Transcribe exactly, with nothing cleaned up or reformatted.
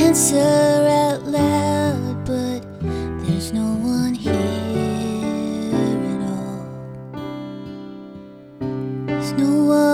answer out loud, but there's no one here at all. There's no one